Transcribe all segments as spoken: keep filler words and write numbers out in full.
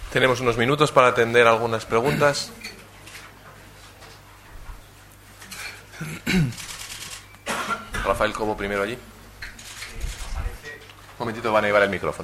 Tenemos unos minutos para atender algunas preguntas. Rafael Cobo primero allí. Un momentito, van a llevar el micrófono.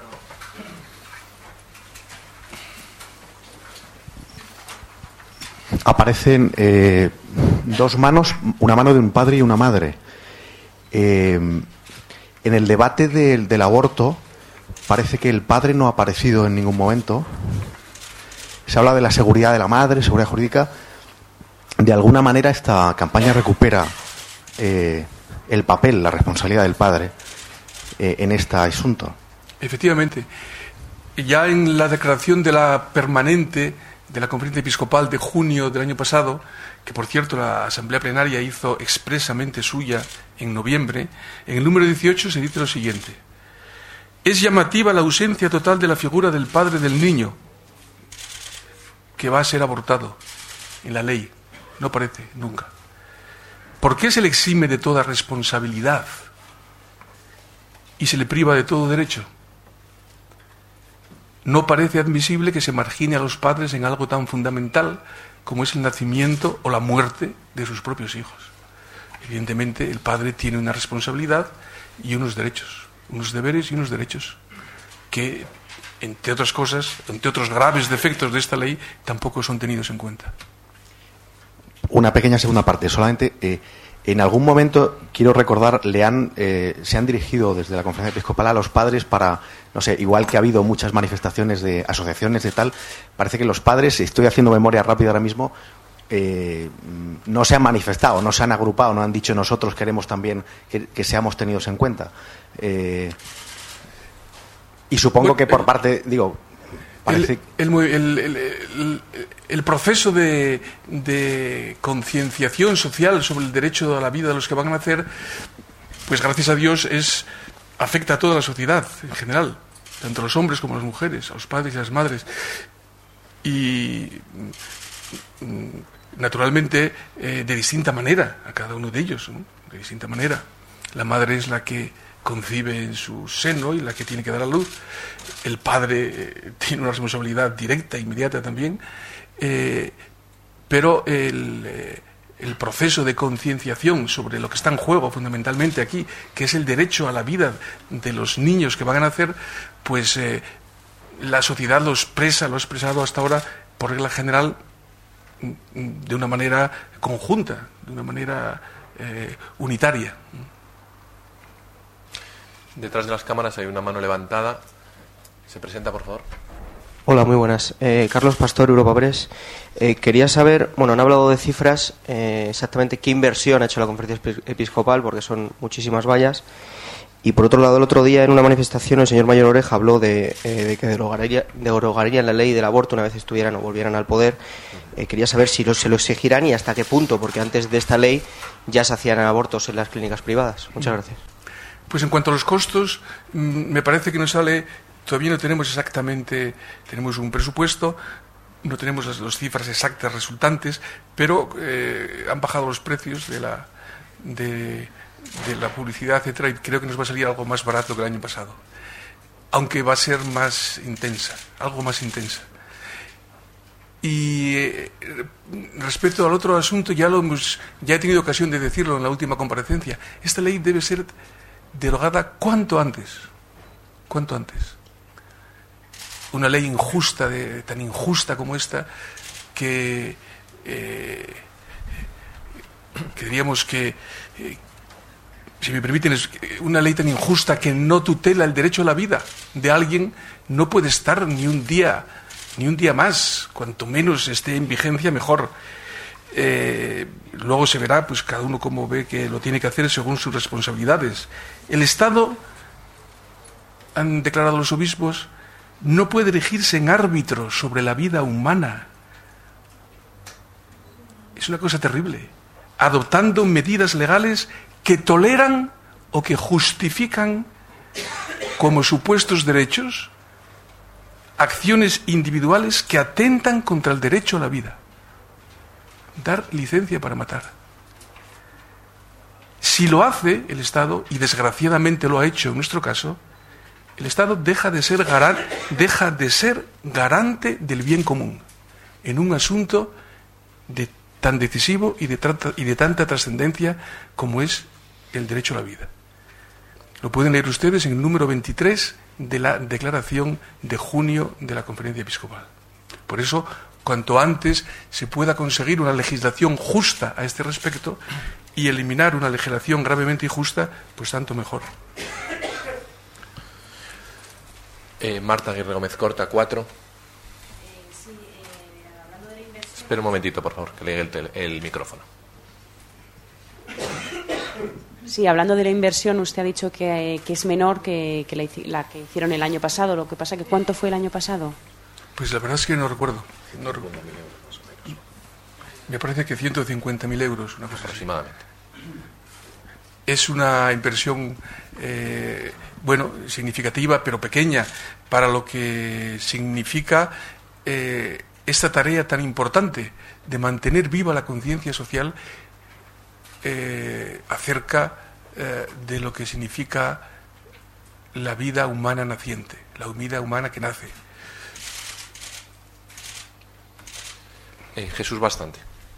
Aparecen eh, dos manos, una mano de un padre y una madre. Eh, en el debate del, del aborto parece que el padre no ha aparecido en ningún momento. Se habla de la seguridad de la madre, seguridad jurídica. De alguna manera esta campaña recupera eh, el papel, la responsabilidad del padre eh, en este asunto. Efectivamente. Ya en la declaración de la permanente de la Conferencia Episcopal de junio del año pasado, que por cierto la Asamblea Plenaria hizo expresamente suya en noviembre, en el número dieciocho se dice lo siguiente: es llamativa la ausencia total de la figura del padre del niño que va a ser abortado en la ley. No aparece nunca. ¿Por qué se le exime de toda responsabilidad y se le priva de todo derecho? No parece admisible que se margine a los padres en algo tan fundamental como es el nacimiento o la muerte de sus propios hijos. Evidentemente, el padre tiene una responsabilidad y unos derechos, unos deberes y unos derechos que, entre otras cosas, entre otros graves defectos de esta ley, tampoco son tenidos en cuenta. Una pequeña segunda parte, solamente eh, en algún momento, quiero recordar, le han, eh, se han dirigido desde la Conferencia Episcopal a los padres para, no sé, igual que ha habido muchas manifestaciones de asociaciones de tal, parece que los padres, estoy haciendo memoria rápida ahora mismo, eh, no se han manifestado, no se han agrupado, no han dicho nosotros queremos también que, que seamos tenidos en cuenta. Eh, y supongo bueno, que por eh, parte, digo... Parece... El, el, el, el, el, el proceso de, de concienciación social sobre el derecho a la vida de los que van a nacer, pues gracias a Dios es afecta a toda la sociedad en general, tanto a los hombres como a las mujeres, a los padres y a las madres. Y naturalmente eh, de distinta manera a cada uno de ellos, ¿no? De distinta manera. La madre es la que concibe en su seno y la que tiene que dar a luz. El padre eh, tiene una responsabilidad directa, inmediata también, eh, pero el, eh, el proceso de concienciación sobre lo que está en juego fundamentalmente aquí, que es el derecho a la vida de los niños que van a nacer, pues eh, la sociedad lo expresa, lo ha expresado hasta ahora por regla general de una manera conjunta, de una manera eh, unitaria. Detrás de las cámaras hay una mano levantada. Se presenta, por favor. Hola, muy buenas. Eh, Carlos Pastor, Europa Press. Eh, quería saber, bueno, han hablado de cifras, eh, exactamente qué inversión ha hecho la Conferencia Episcopal, porque son muchísimas vallas. Y por otro lado, el otro día en una manifestación el señor Mayor Oreja habló de, eh, de que derogaría, derogarían la ley del aborto una vez estuvieran o volvieran al poder. Eh, quería saber si lo, se lo exigirán y hasta qué punto, porque antes de esta ley ya se hacían abortos en las clínicas privadas. Muchas gracias. Pues en cuanto a los costos, me parece que nos sale, todavía no tenemos exactamente, tenemos un presupuesto, no tenemos las, las cifras exactas resultantes, pero eh, han bajado los precios de la, de, de la publicidad, etcétera, y creo que nos va a salir algo más barato que el año pasado, aunque va a ser más intensa, algo más intensa. Y eh, respecto al otro asunto, ya lo hemos, ya he tenido ocasión de decirlo en la última comparecencia, esta ley debe ser derogada cuanto antes, cuanto antes. Una ley injusta, de, tan injusta como esta, que, eh, que diríamos que, eh, si me permiten, es una ley tan injusta que no tutela el derecho a la vida de alguien, no puede estar ni un día, ni un día más, cuanto menos esté en vigencia, mejor. Eh, luego se verá, pues cada uno cómo ve que lo tiene que hacer según sus responsabilidades. El Estado, han declarado los obispos, no puede erigirse en árbitro sobre la vida humana. Es una cosa terrible. Adoptando medidas legales que toleran o que justifican como supuestos derechos acciones individuales que atentan contra el derecho a la vida. Dar licencia para matar. Si lo hace el Estado, y desgraciadamente lo ha hecho en nuestro caso, el Estado deja de ser garan, deja de ser garante del bien común en un asunto de, tan decisivo y de, trata, y de tanta trascendencia como es el derecho a la vida. Lo pueden leer ustedes en el número veintitrés de la Declaración de junio de la Conferencia Episcopal. Por eso, cuanto antes se pueda conseguir una legislación justa a este respecto y eliminar una legislación gravemente injusta, pues tanto mejor. Eh, Marta Aguirre Gómez Corta, cuatro. Eh, sí, eh, hablando de la inversión... Espera un momentito, por favor, que le llegue el, tele, el micrófono. Sí, hablando de la inversión, usted ha dicho que, que es menor que, que la, la que hicieron el año pasado. Lo que pasa que ¿cuánto fue el año pasado? Pues la verdad es que no recuerdo. No recuerdo. Me parece que ciento cincuenta mil euros, una cosa aproximadamente. Así. Es una inversión, eh, bueno, significativa, pero pequeña, para lo que significa eh, esta tarea tan importante de mantener viva la conciencia social eh, acerca eh, de lo que significa la vida humana naciente, la vida humana que nace. Eh, Jesús Bastante.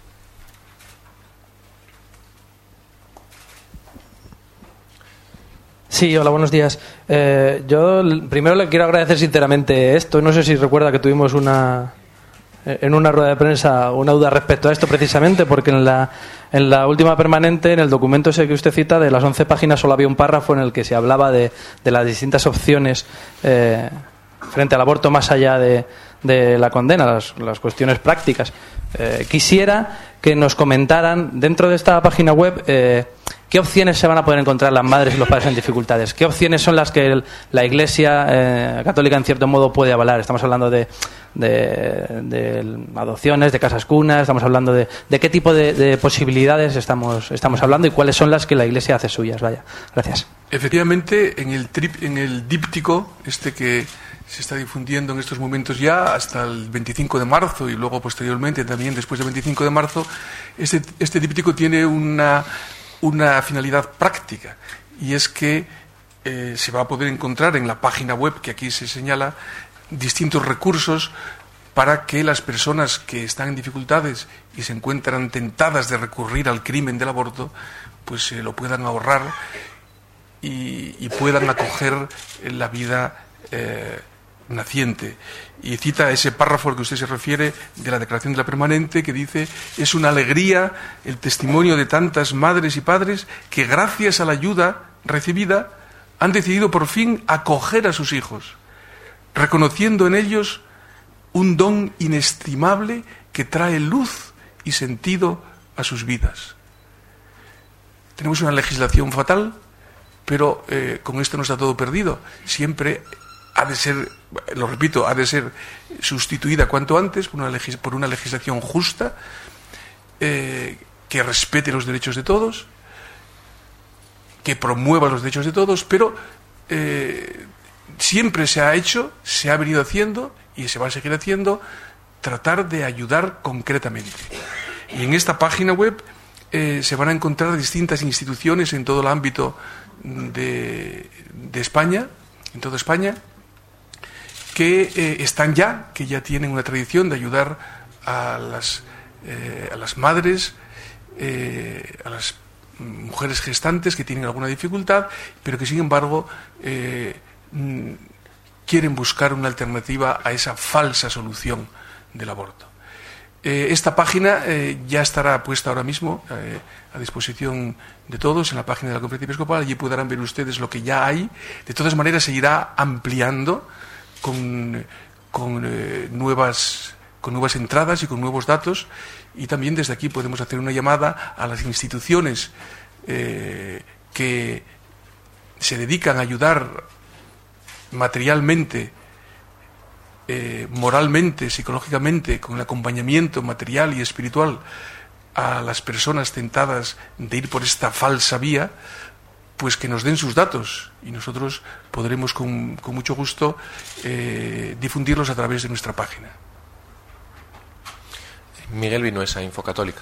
Sí, hola, buenos días. Eh, yo primero le quiero agradecer sinceramente esto. No sé si recuerda que tuvimos una en una rueda de prensa una duda respecto a esto precisamente, porque en la, en la última permanente, en el documento ese que usted cita, de las once páginas solo había un párrafo en el que se hablaba de, de las distintas opciones eh, frente al aborto más allá de, de la condena, las, las cuestiones prácticas. Eh, quisiera que nos comentaran dentro de esta página web eh, qué opciones se van a poder encontrar las madres y los padres en dificultades, qué opciones son las que el, la Iglesia eh, católica en cierto modo puede avalar. Estamos hablando de, de, de adopciones, de casas cunas, estamos hablando de, de qué tipo de, de posibilidades estamos, estamos hablando y cuáles son las que la Iglesia hace suyas. Vaya, gracias. Efectivamente, en el, trip, en el díptico, este que se está difundiendo en estos momentos ya hasta el veinticinco de marzo y luego posteriormente también después del veinticinco de marzo, este, este díptico tiene una, una finalidad práctica, y es que eh, se va a poder encontrar en la página web que aquí se señala distintos recursos para que las personas que están en dificultades y se encuentran tentadas de recurrir al crimen del aborto, pues se eh, lo puedan ahorrar y, y puedan acoger la vida eh, naciente. Y cita ese párrafo al que usted se refiere de la Declaración de la Permanente, que dice: es una alegría el testimonio de tantas madres y padres que gracias a la ayuda recibida han decidido por fin acoger a sus hijos, reconociendo en ellos un don inestimable que trae luz y sentido a sus vidas. Tenemos una legislación fatal, pero eh, con esto no está todo perdido. Siempre ha de ser, lo repito, ha de ser sustituida cuanto antes por una, legis- por una legislación justa, eh, que respete los derechos de todos, que promueva los derechos de todos, pero eh, siempre se ha hecho, se ha venido haciendo y se va a seguir haciendo, tratar de ayudar concretamente. Y en esta página web eh, se van a encontrar distintas instituciones en todo el ámbito de, de España, en toda España, que eh, están ya, que ya tienen una tradición de ayudar a las, eh, a las madres, eh, a las mujeres gestantes que tienen alguna dificultad, pero que sin embargo eh, quieren buscar una alternativa a esa falsa solución del aborto. Eh, esta página eh, ya estará puesta ahora mismo eh, a disposición de todos en la página de la Conferencia Episcopal. Allí podrán ver ustedes lo que ya hay. De todas maneras, se irá ampliando con, con, eh, nuevas, con nuevas entradas y con nuevos datos, y también desde aquí podemos hacer una llamada a las instituciones eh, que se dedican a ayudar materialmente, eh, moralmente, psicológicamente, con el acompañamiento material y espiritual a las personas tentadas de ir por esta falsa vía, pues que nos den sus datos y nosotros podremos con, con mucho gusto eh, difundirlos a través de nuestra página. Miguel Vinuesa, Infocatólica.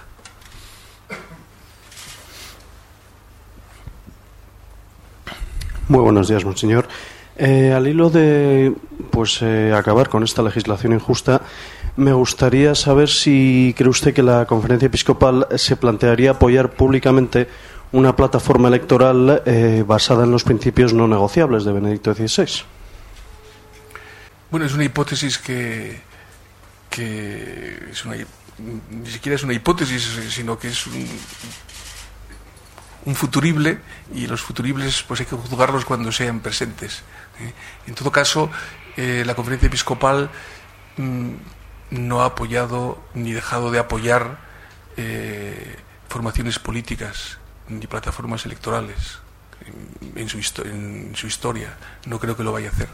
Muy buenos días, monseñor. Eh, al hilo de pues eh, acabar con esta legislación injusta, me gustaría saber si cree usted que la Conferencia Episcopal se plantearía apoyar públicamente una plataforma electoral eh, basada en los principios no negociables de Benedicto dieciséis. Bueno, es una hipótesis que, que es una, ni siquiera es una hipótesis, sino que es un, un futurible, y los futuribles pues hay que juzgarlos cuando sean presentes. ¿eh? En todo caso, eh, la Conferencia Episcopal mmm, no ha apoyado ni dejado de apoyar eh, formaciones políticas ni plataformas electorales en, en, su en su historia. No creo que lo vaya a hacer.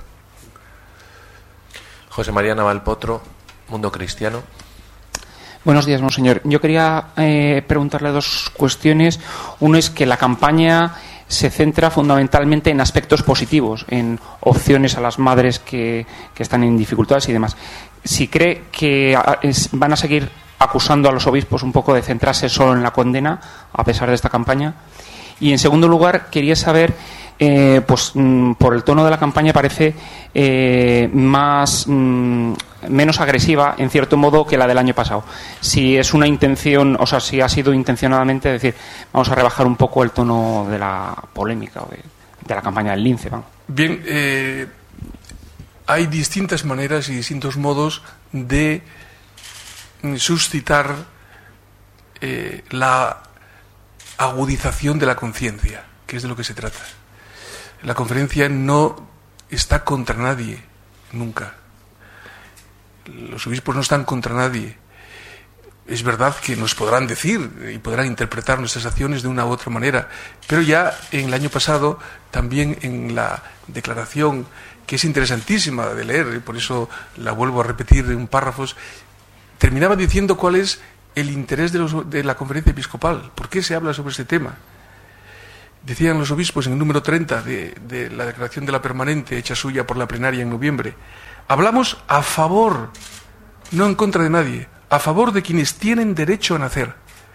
José María Navalpotro, Mundo Cristiano. Buenos días, monseñor. Yo quería eh, preguntarle dos cuestiones. Uno es que la campaña se centra fundamentalmente en aspectos positivos, en opciones a las madres que, que están en dificultades y demás. Si cree que a, es, van a seguir acusando a los obispos un poco de centrarse solo en la condena, a pesar de esta campaña. Y en segundo lugar, quería saber, eh, pues mm, por el tono de la campaña parece eh, más mm, menos agresiva, en cierto modo, que la del año pasado. Si es una intención, o sea, si ha sido intencionadamente decir, vamos a rebajar un poco el tono de la polémica o de, de la campaña del lince. Vamos. Bien, eh, hay distintas maneras y distintos modos de suscitar eh, la agudización de la conciencia, que es de lo que se trata. La conferencia no está contra nadie, nunca. Los obispos no están contra nadie. Es verdad que nos podrán decir y podrán interpretar nuestras acciones de una u otra manera, pero ya en el año pasado, también en la declaración, que es interesantísima de leer, y por eso la vuelvo a repetir en párrafos, terminaba diciendo cuál es el interés de, los, de la Conferencia Episcopal. ¿Por qué se habla sobre este tema? Decían los obispos en el número treinta de, de la declaración de la permanente hecha suya por la plenaria en noviembre. Hablamos a favor, no en contra de nadie, a favor de quienes tienen derecho a nacer.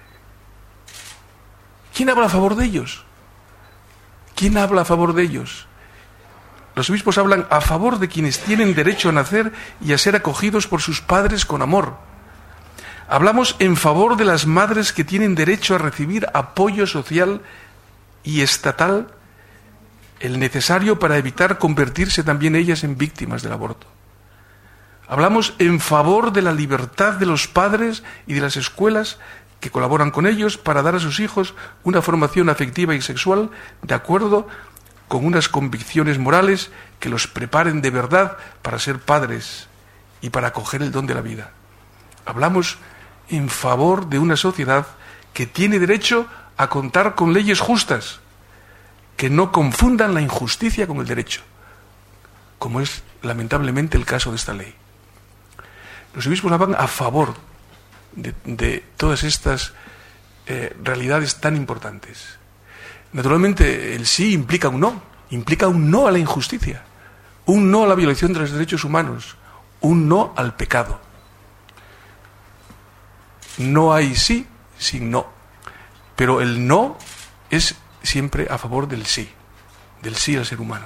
¿Quién habla a favor de ellos? ¿Quién habla a favor de ellos? Los obispos hablan a favor de quienes tienen derecho a nacer y a ser acogidos por sus padres con amor. Hablamos en favor de las madres que tienen derecho a recibir apoyo social y estatal, el necesario para evitar convertirse también ellas en víctimas del aborto. Hablamos en favor de la libertad de los padres y de las escuelas que colaboran con ellos para dar a sus hijos una formación afectiva y sexual de acuerdo con unas convicciones morales que los preparen de verdad para ser padres y para acoger el don de la vida. Hablamos en favor de una sociedad que tiene derecho a contar con leyes justas, que no confundan la injusticia con el derecho, como es lamentablemente el caso de esta ley. Los obispos hablan a favor de, de todas estas eh, realidades tan importantes. Naturalmente, el sí implica un no, implica un no a la injusticia, un no a la violación de los derechos humanos, un no al pecado. No hay sí sin no, pero el no es siempre a favor del sí, del sí al ser humano.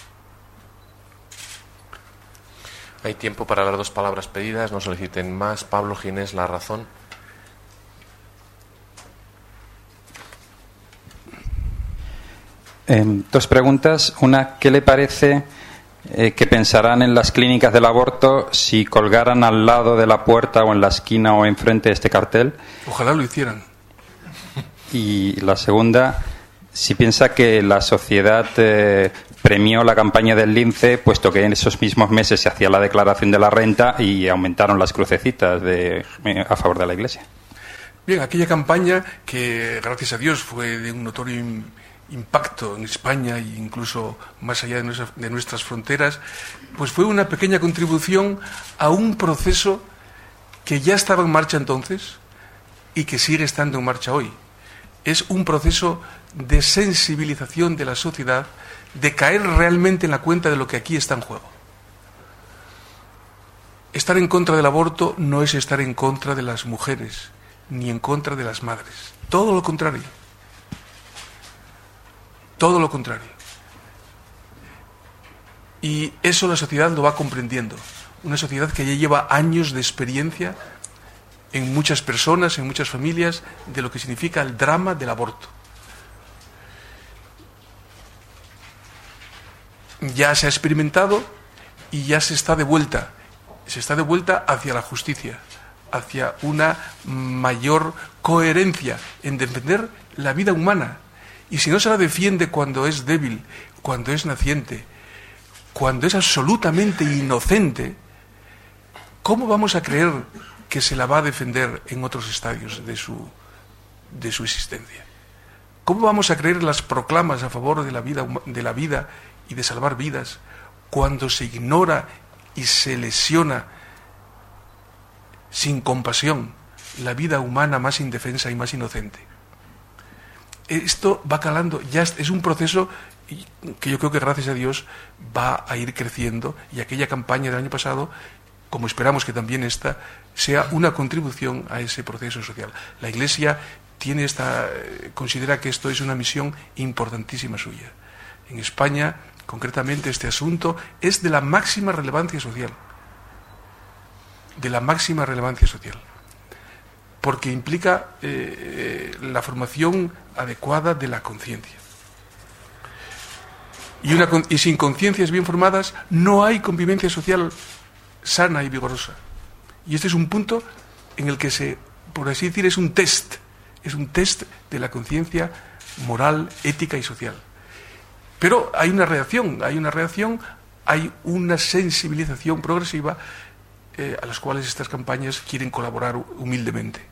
Hay tiempo para las dos palabras pedidas, no soliciten más. Pablo Ginés, La Razón. Eh, dos preguntas. Una, ¿qué le parece eh, que pensarán en las clínicas del aborto si colgaran al lado de la puerta o en la esquina o enfrente de este cartel? Ojalá lo hicieran. Y la segunda, si piensa que la sociedad eh, premió la campaña del lince, puesto que en esos mismos meses se hacía la declaración de la renta y aumentaron las crucecitas de, a favor de la Iglesia. Bien, aquella campaña que, gracias a Dios, fue de un notorio impacto en España e incluso más allá de, nuestra, de nuestras fronteras, pues fue una pequeña contribución a un proceso que ya estaba en marcha entonces y que sigue estando en marcha hoy. Es un proceso de sensibilización de la sociedad, de caer realmente en la cuenta de lo que aquí está en juego. Estar en contra del aborto no es estar en contra de las mujeres, ni en contra de las madres. Todo lo contrario. Todo lo contrario. Y eso la sociedad lo va comprendiendo. Una sociedad que ya lleva años de experiencia en muchas personas, en muchas familias, de lo que significa el drama del aborto. Ya se ha experimentado y ya se está de vuelta. Se está de vuelta hacia la justicia, hacia una mayor coherencia en defender la vida humana. Y si no se la defiende cuando es débil, cuando es naciente, cuando es absolutamente inocente, ¿cómo vamos a creer que se la va a defender en otros estadios de su, de su existencia? ¿Cómo vamos a creer las proclamas a favor de la vida, de la vida y de salvar vidas cuando se ignora y se lesiona sin compasión la vida humana más indefensa y más inocente? Esto va calando, ya es un proceso que yo creo que gracias a Dios va a ir creciendo, y aquella campaña del año pasado, como esperamos que también esta, sea una contribución a ese proceso social. La Iglesia tiene esta, considera que esto es una misión importantísima suya. En España, concretamente, este asunto es de la máxima relevancia social, de la máxima relevancia social, porque implica eh, la formación adecuada de la conciencia. Y, una, y sin conciencias bien formadas no hay convivencia social sana y vigorosa. Y este es un punto en el que se, por así decir, es un test, es un test de la conciencia moral, ética y social. Pero hay una reacción, hay una reacción, hay una sensibilización progresiva eh, a las cuales estas campañas quieren colaborar humildemente.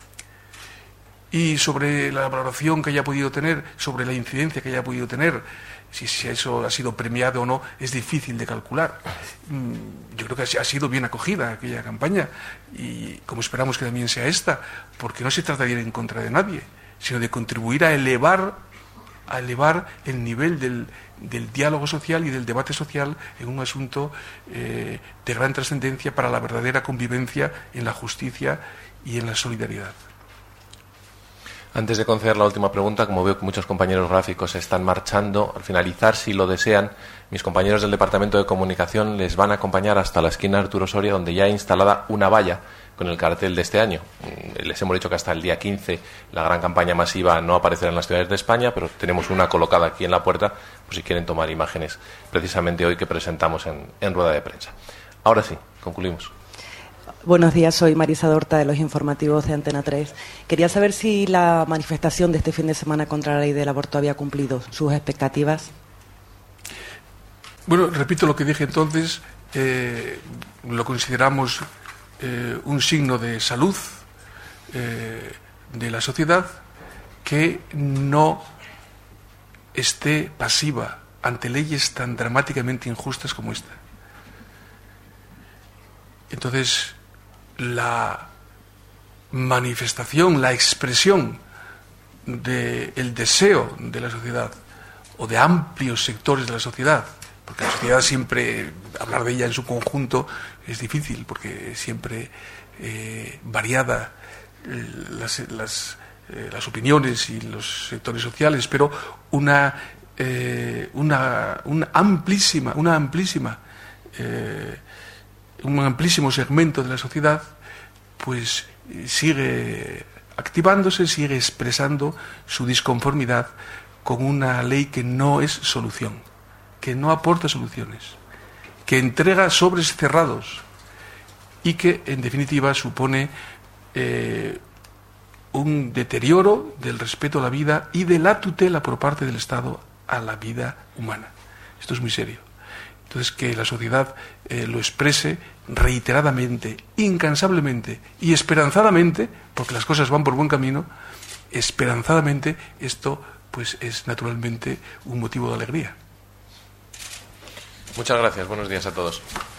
Y sobre la valoración que haya podido tener, sobre la incidencia que haya podido tener, si, si eso ha sido premiado o no, es difícil de calcular. Yo creo que ha sido bien acogida aquella campaña, y como esperamos que también sea esta, porque no se trata de ir en contra de nadie, sino de contribuir a elevar, a elevar el nivel del, del diálogo social y del debate social en un asunto eh, de gran trascendencia para la verdadera convivencia en la justicia y en la solidaridad. Antes de conceder la última pregunta, como veo que muchos compañeros gráficos están marchando, al finalizar, si lo desean, mis compañeros del Departamento de Comunicación les van a acompañar hasta la esquina de Arturo Soria, donde ya hay instalada una valla con el cartel de este año. Les hemos dicho que hasta el día quince la gran campaña masiva no aparecerá en las ciudades de España, pero tenemos una colocada aquí en la puerta, por si quieren tomar imágenes, precisamente hoy que presentamos en, en rueda de prensa. Ahora sí, concluimos. Buenos días, soy Marisa Dorta de los informativos de Antena tres. Quería saber si la manifestación de este fin de semana contra la ley del aborto había cumplido sus expectativas. Bueno, repito lo que dije entonces, eh, lo consideramos eh, un signo de salud eh, de la sociedad que no esté pasiva ante leyes tan dramáticamente injustas como esta. Entonces, la manifestación, la expresión del deseo de la sociedad o de amplios sectores de la sociedad, porque la sociedad siempre, hablar de ella en su conjunto es difícil, porque siempre eh, variada eh, las, las, eh, las opiniones y los sectores sociales, pero una, eh, una, una amplísima, una amplísima eh, un amplísimo segmento de la sociedad, pues sigue activándose, sigue expresando su disconformidad con una ley que no es solución, que no aporta soluciones, que entrega sobres cerrados y que, en definitiva, supone eh, un deterioro del respeto a la vida y de la tutela por parte del Estado a la vida humana. Esto es muy serio. Entonces, que la sociedad eh, lo exprese reiteradamente, incansablemente y esperanzadamente, porque las cosas van por buen camino, esperanzadamente, esto pues es naturalmente un motivo de alegría. Muchas gracias. Buenos días a todos.